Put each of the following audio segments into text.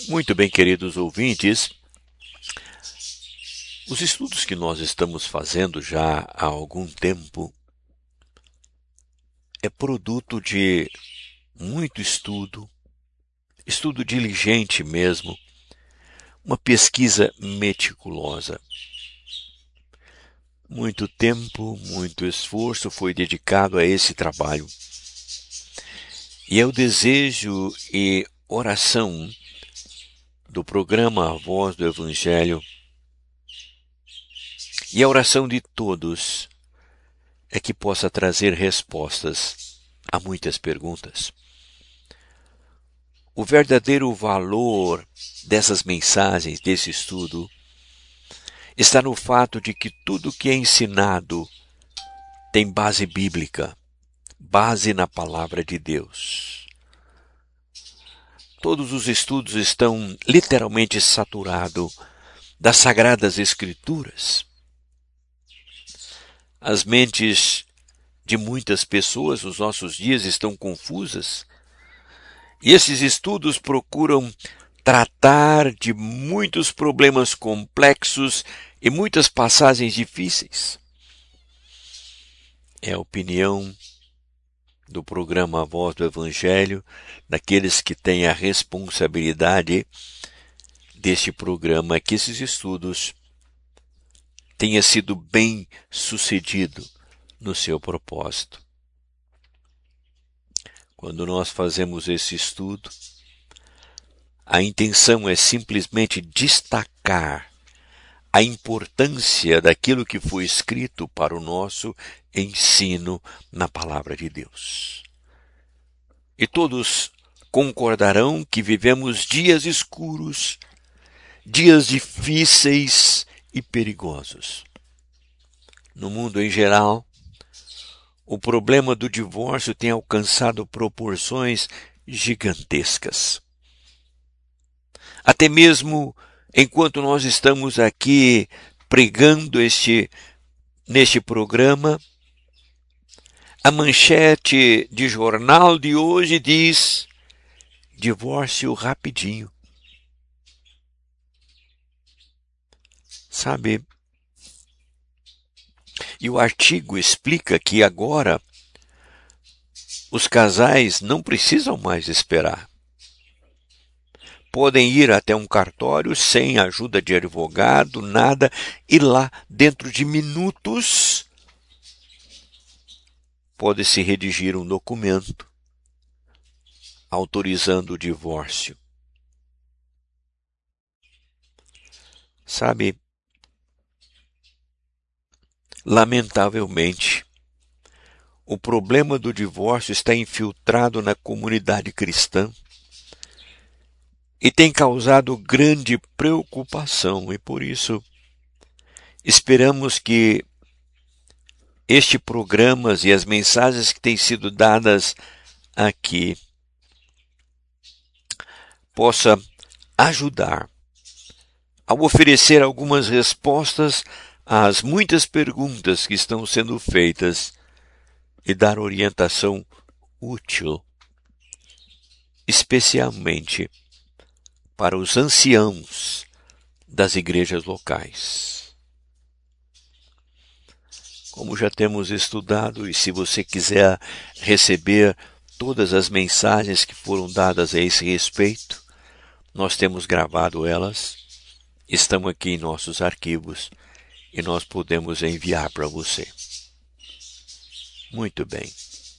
Muito bem, queridos ouvintes, os estudos que nós estamos fazendo já há algum tempo é produto de muito estudo diligente mesmo, uma pesquisa meticulosa. Muito tempo, muito esforço foi dedicado a esse trabalho. E é o desejo e oração do programa A Voz do Evangelho e a oração de todos é que possa trazer respostas a muitas perguntas. O verdadeiro valor dessas mensagens, desse estudo, está no fato de que tudo que é ensinado tem base bíblica, base na palavra de Deus. Todos os estudos estão literalmente saturados das Sagradas Escrituras. As mentes de muitas pessoas nos nossos dias estão confusas e esses estudos procuram tratar de muitos problemas complexos e muitas passagens difíceis. É a opinião do programa A Voz do Evangelho, daqueles que têm a responsabilidade deste programa, que esses estudos tenha sido bem sucedido no seu propósito. Quando nós fazemos esse estudo, a intenção é simplesmente destacar a importância daquilo que foi escrito para o nosso ensino na palavra de Deus. E todos concordarão que vivemos dias escuros, dias difíceis e perigosos. No mundo em geral, o problema do divórcio tem alcançado proporções gigantescas. Até mesmo enquanto nós estamos aqui pregando neste programa, a manchete de jornal de hoje diz: divórcio rapidinho. Sabe? E o artigo explica que agora os casais não precisam mais esperar. Podem ir até um cartório sem ajuda de advogado, nada, e lá, dentro de minutos, pode-se redigir um documento autorizando o divórcio. Sabe? Lamentavelmente, o problema do divórcio está infiltrado na comunidade cristã e tem causado grande preocupação, e por isso esperamos que este programa e as mensagens que têm sido dadas aqui possa ajudar a oferecer algumas respostas às muitas perguntas que estão sendo feitas e dar orientação útil, especialmente para os anciãos das igrejas locais. Como já temos estudado, e se você quiser receber todas as mensagens que foram dadas a esse respeito, nós temos gravado elas, estão aqui em nossos arquivos e nós podemos enviar para você. Muito bem.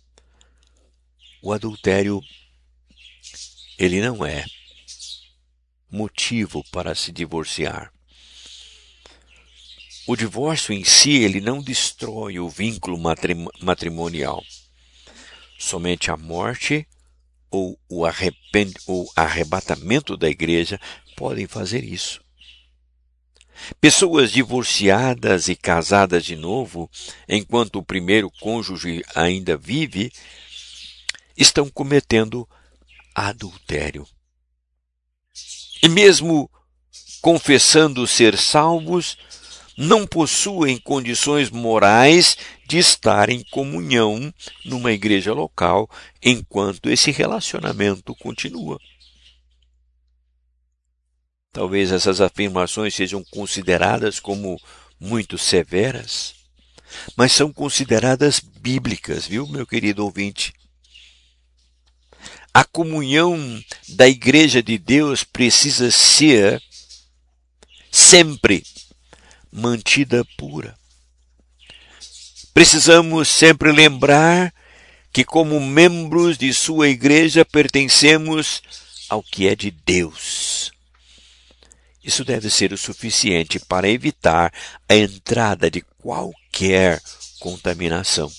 O adultério, ele não é motivo para se divorciar. O divórcio em si, ele não destrói o vínculo matrimonial. Somente a morte ou o arrebatamento da igreja podem fazer isso. Pessoas divorciadas e casadas de novo, enquanto o primeiro cônjuge ainda vive, estão cometendo adultério. E mesmo confessando ser salvos, não possuem condições morais de estar em comunhão numa igreja local enquanto esse relacionamento continua. Talvez essas afirmações sejam consideradas como muito severas, mas são consideradas bíblicas, viu, meu querido ouvinte? A comunhão da Igreja de Deus precisa ser sempre mantida pura. Precisamos sempre lembrar que, como membros de sua igreja, pertencemos ao que é de Deus. Isso deve ser o suficiente para evitar a entrada de qualquer contaminação.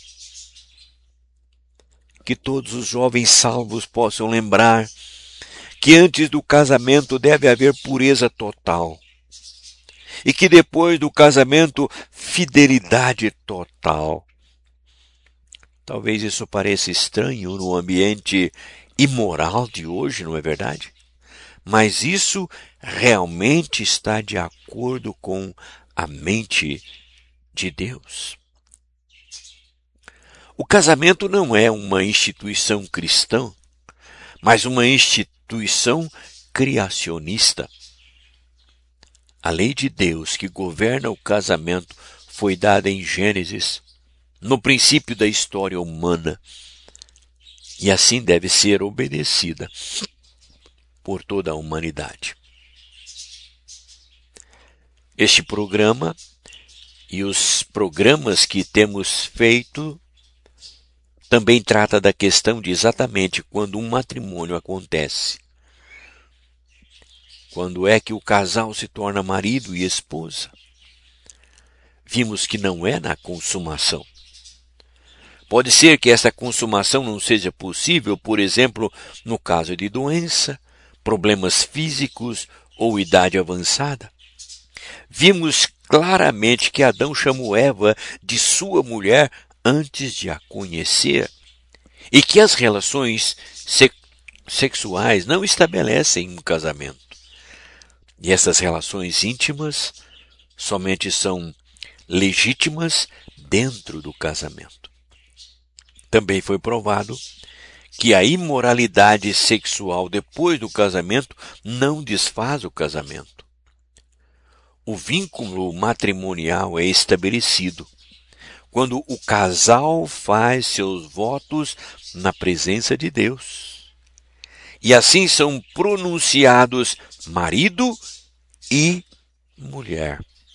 Que todos os jovens salvos possam lembrar que antes do casamento deve haver pureza total. E que depois do casamento, fidelidade total. Talvez isso pareça estranho no ambiente imoral de hoje, não é verdade? Mas isso realmente está de acordo com a mente de Deus. O casamento não é uma instituição cristã, mas uma instituição criacionista. A lei de Deus que governa o casamento foi dada em Gênesis, no princípio da história humana, e assim deve ser obedecida por toda a humanidade. Este programa e os programas que temos feito também trata da questão de exatamente quando um matrimônio acontece. Quando é que o casal se torna marido e esposa? Vimos que não é na consumação. Pode ser que essa consumação não seja possível, por exemplo, no caso de doença, problemas físicos ou idade avançada. Vimos claramente que Adão chamou Eva de sua mulher antes de a conhecer e que as relações sexuais não estabelecem um casamento. E essas relações íntimas somente são legítimas dentro do casamento. Também foi provado que a imoralidade sexual depois do casamento não desfaz o casamento. O vínculo matrimonial é estabelecido quando o casal faz seus votos na presença de Deus. E assim são pronunciados marido e mulher.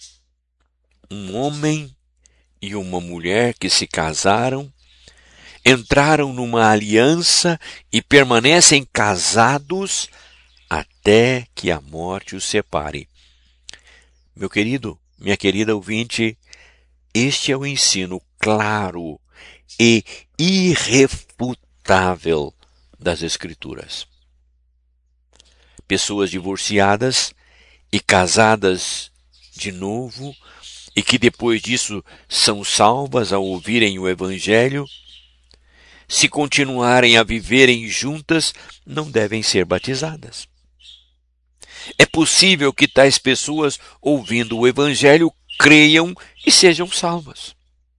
Um homem e uma mulher que se casaram, entraram numa aliança e permanecem casados até que a morte os separe. Meu querido, minha querida ouvinte, este é o ensino claro e irrefutável das Escrituras. Pessoas divorciadas e casadas de novo, e que depois disso são salvas ao ouvirem o Evangelho, se continuarem a viverem juntas, não devem ser batizadas. É possível que tais pessoas, ouvindo o Evangelho, creiam e sejam salvas.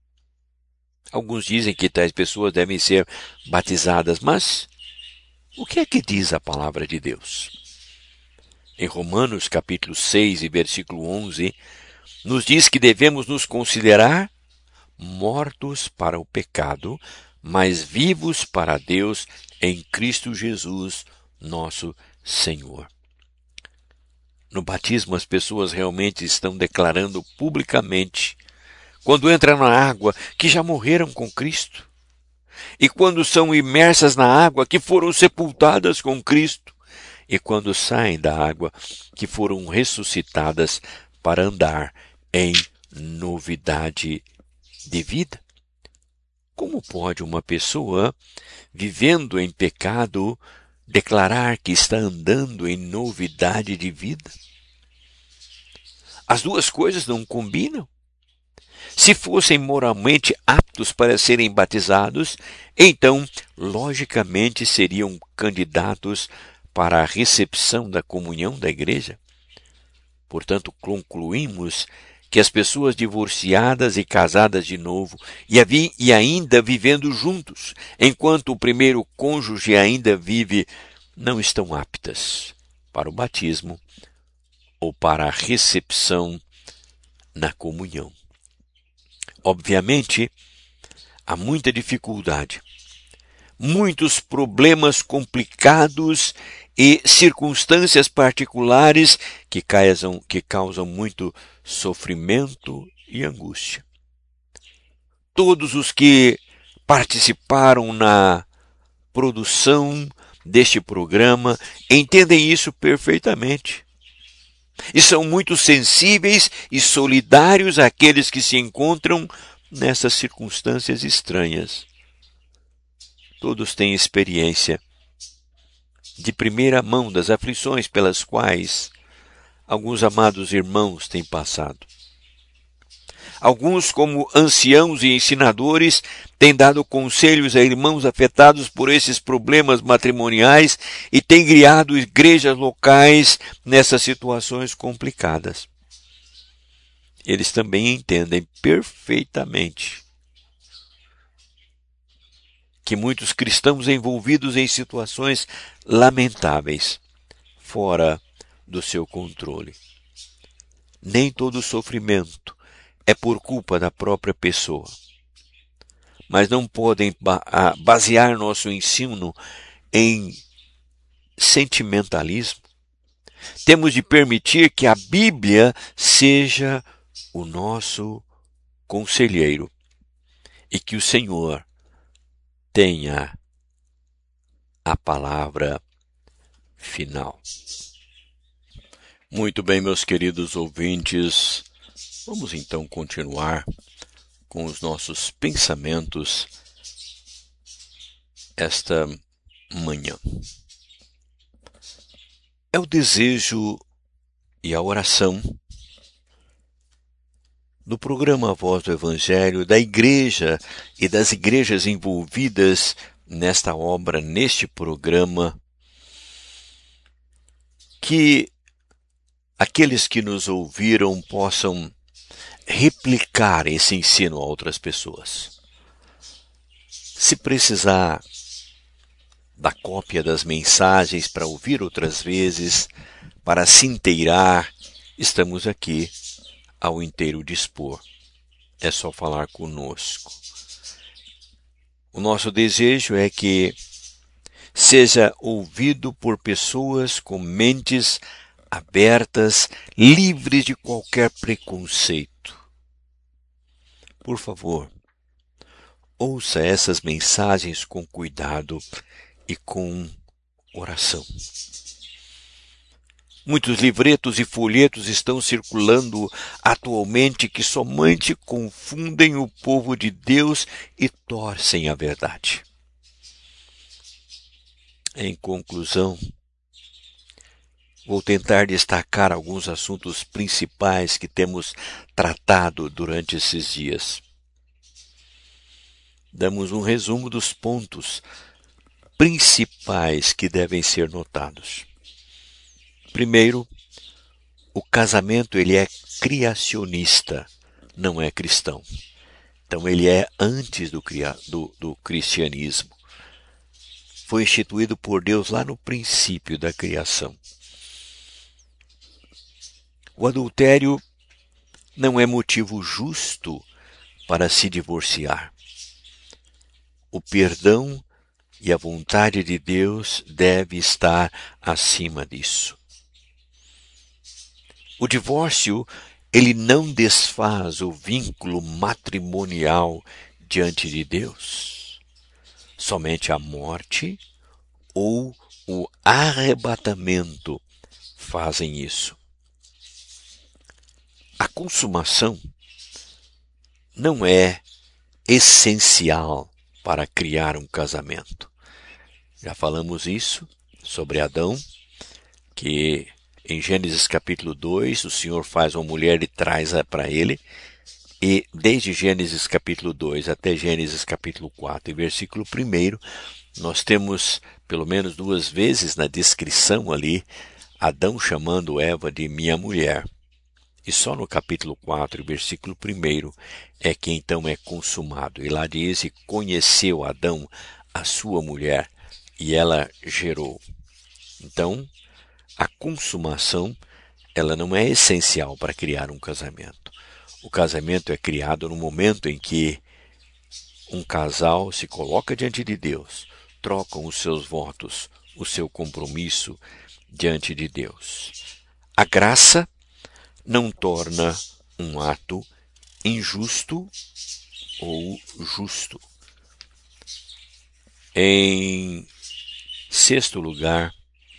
Alguns dizem que tais pessoas devem ser batizadas, mas o que é que diz a palavra de Deus? Em Romanos capítulo 6 e versículo 11, nos diz que devemos nos considerar mortos para o pecado, mas vivos para Deus em Cristo Jesus, nosso Senhor. No batismo, as pessoas realmente estão declarando publicamente, quando entram na água, que já morreram com Cristo. E quando são imersas na água, que foram sepultadas com Cristo. E quando saem da água, que foram ressuscitadas para andar em novidade de vida. Como pode uma pessoa, vivendo em pecado, declarar que está andando em novidade de vida? As duas coisas não combinam. Se fossem moralmente aptos para serem batizados, então, logicamente, seriam candidatos para a recepção da comunhão da igreja. Portanto, concluímos que as pessoas divorciadas e casadas de novo e ainda vivendo juntos, enquanto o primeiro cônjuge ainda vive, não estão aptas para o batismo ou para a recepção na comunhão. Obviamente, há muita dificuldade, muitos problemas complicados e circunstâncias particulares que causam muito sofrimento e angústia. Todos os que participaram na produção deste programa entendem isso perfeitamente. E são muito sensíveis e solidários àqueles que se encontram nessas circunstâncias estranhas. Todos têm experiência de primeira mão das aflições pelas quais alguns amados irmãos têm passado. Alguns, como anciãos e ensinadores, têm dado conselhos a irmãos afetados por esses problemas matrimoniais e têm criado igrejas locais nessas situações complicadas. Eles também entendem perfeitamente que muitos cristãos envolvidos em situações lamentáveis, fora do seu controle. Nem todo sofrimento é por culpa da própria pessoa. Mas não podem basear nosso ensino em sentimentalismo. Temos de permitir que a Bíblia seja o nosso conselheiro e que o Senhor tenha a palavra final. Muito bem, meus queridos ouvintes, vamos então continuar com os nossos pensamentos esta manhã. É o desejo e a oração do programa Voz do Evangelho, da igreja e das igrejas envolvidas nesta obra, neste programa, que aqueles que nos ouviram possam replicar esse ensino a outras pessoas. Se precisar da cópia das mensagens para ouvir outras vezes, para se inteirar, estamos aqui ao inteiro dispor. É só falar conosco. O nosso desejo é que seja ouvido por pessoas com mentes abertas, livres de qualquer preconceito. Por favor, ouça essas mensagens com cuidado e com oração. Muitos livretos e folhetos estão circulando atualmente que somente confundem o povo de Deus e torcem a verdade. Em conclusão, vou tentar destacar alguns assuntos principais que temos tratado durante esses dias. Damos um resumo dos pontos principais que devem ser notados. Primeiro, o casamento ele é criacionista, não é cristão. Então ele é antes do cristianismo. Foi instituído por Deus lá no princípio da criação. O adultério não é motivo justo para se divorciar. O perdão e a vontade de Deus deve estar acima disso. O divórcio, ele não desfaz o vínculo matrimonial diante de Deus. Somente a morte ou o arrebatamento fazem isso. A consumação não é essencial para criar um casamento. Já falamos isso sobre Adão, que em Gênesis capítulo 2, o Senhor faz uma mulher e traz para ele, e desde Gênesis capítulo 2 até Gênesis capítulo 4 e versículo 1, nós temos pelo menos 2 vezes na descrição ali, Adão chamando Eva de minha mulher. E só no capítulo 4, versículo 1, é que então é consumado. E lá diz, e conheceu Adão a sua mulher, e ela gerou. Então, a consumação ela não é essencial para criar um casamento. O casamento é criado no momento em que um casal se coloca diante de Deus, trocam os seus votos, o seu compromisso diante de Deus. A graça não torna um ato injusto ou justo. Em sexto lugar,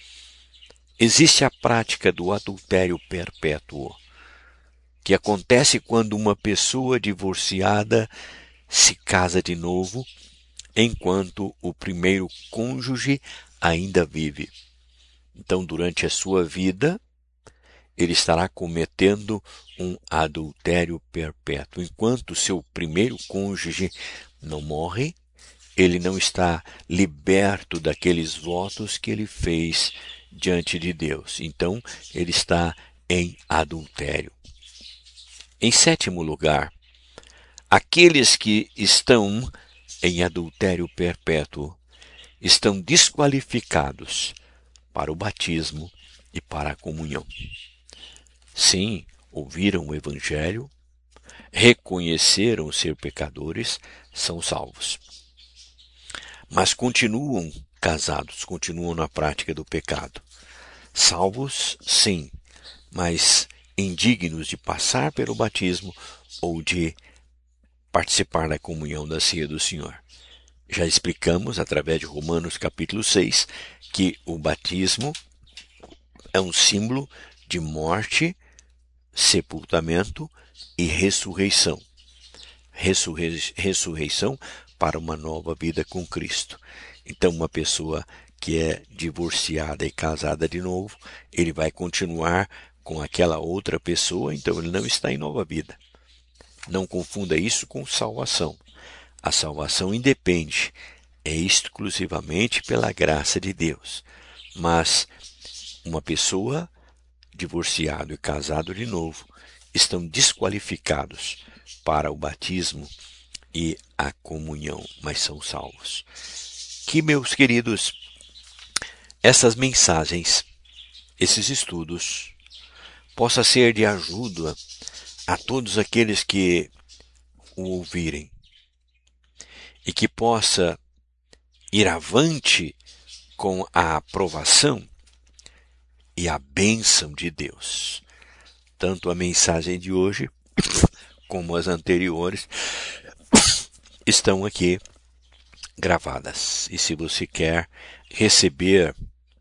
existe a prática do adultério perpétuo, que acontece quando uma pessoa divorciada se casa de novo, enquanto o primeiro cônjuge ainda vive. Então, durante a sua vida, ele estará cometendo um adultério perpétuo. Enquanto seu primeiro cônjuge não morre, ele não está liberto daqueles votos que ele fez diante de Deus. Então, ele está em adultério. Em sétimo lugar, aqueles que estão em adultério perpétuo estão desqualificados para o batismo e para a comunhão. Sim, ouviram o Evangelho, reconheceram ser pecadores, são salvos. Mas continuam casados, continuam na prática do pecado. Salvos, sim, mas indignos de passar pelo batismo ou de participar da comunhão da ceia do Senhor. Já explicamos, através de Romanos capítulo 6, que o batismo é um símbolo de morte, sepultamento e ressurreição. Ressurreição para uma nova vida com Cristo. Então, uma pessoa que é divorciada e casada de novo, ele vai continuar com aquela outra pessoa, então ele não está em nova vida. Não confunda isso com salvação. A salvação independe, é exclusivamente pela graça de Deus. Mas uma pessoa divorciado e casado de novo estão desqualificados para o batismo e a comunhão, mas são salvos. Que, meus queridos, essas mensagens, esses estudos, possa ser de ajuda a todos aqueles que o ouvirem e que possa ir avante com a aprovação e a bênção de Deus. Tanto a mensagem de hoje como as anteriores estão aqui gravadas. E se você quer receber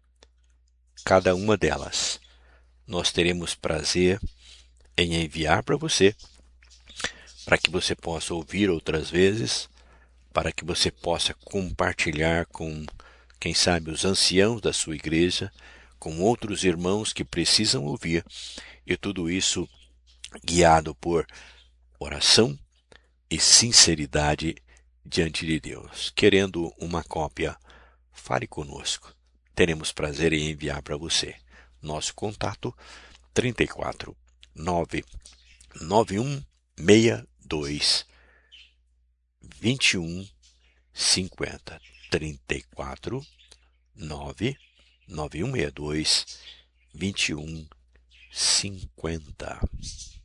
cada uma delas, nós teremos prazer em enviar para você, para que você possa ouvir outras vezes, para que você possa compartilhar com, quem sabe, os anciãos da sua igreja, com outros irmãos que precisam ouvir, e tudo isso guiado por oração e sinceridade diante de Deus. Querendo uma cópia, fale conosco. Teremos prazer em enviar para você. Nosso contato 34 991 62 21 50 34 99162 21 50.